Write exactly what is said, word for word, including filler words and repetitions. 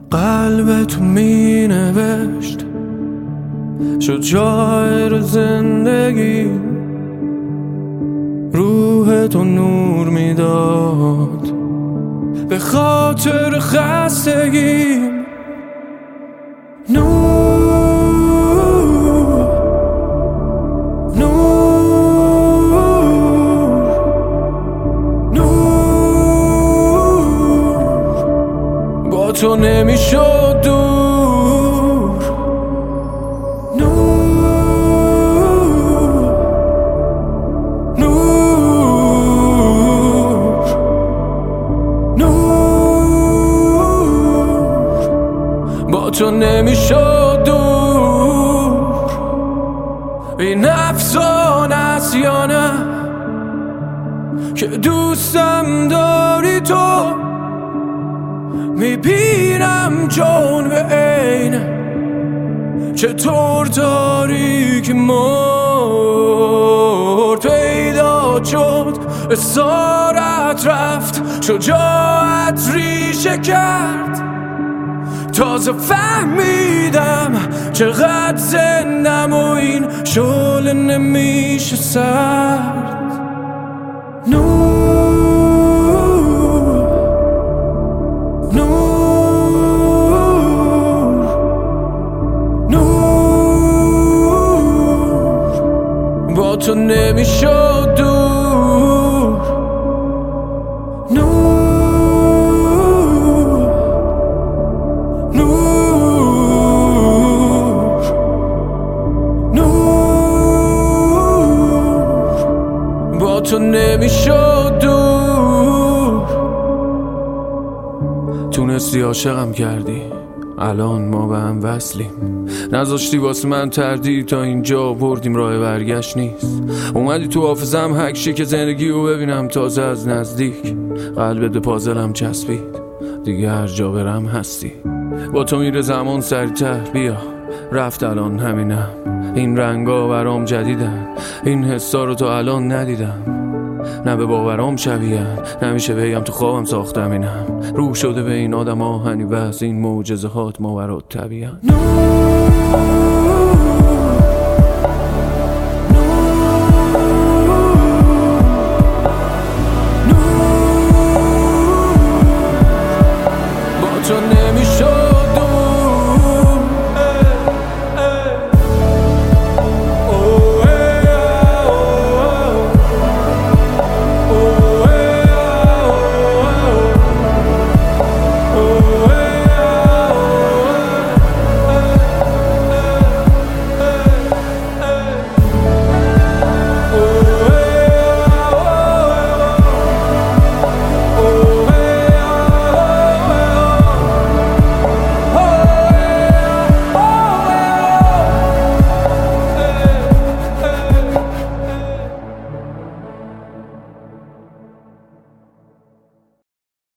قلب تو می نوشت شد شاعر زندگی، روح تو نور میداد به خاطر خستگی. نور نور نور با تو نمیشد دور. نور نور نور با تو نمیشد دور. این افسانه است یا نه که دوستم داری تو؟ میبینم جون به عین چطور داری که مرد پیدا شد، اسارت رفت، شجاعت ریشه کرد. تازه فهمیدم چقدر زندم و این شعله نمیشه سرد. نور نور نور با تو نمیشد دور. نور تو نمیشد دور. تونستی عاشقم کردی، الان ما به هم وصلیم. نذاشتی واسه من تردید، تا اینجا بردیم راه برگشت نیست. اومدی تو حافظم حکشی که زندگی رو ببینم تازه از نزدیک. قلبت به پازلم چسبید، دیگه هر جا برم هستی. با تو میره زمان سریعتر، بیا رفت الان همینم. این رنگا برام جدیدن، این حسا رو تا الان ندیدم. نه به باورام شبیهن، نمیشه بگم تو خوابم ساختم اینم. روح شده به این آدم آهنی بس، این معجزهات ماورا طبیعن.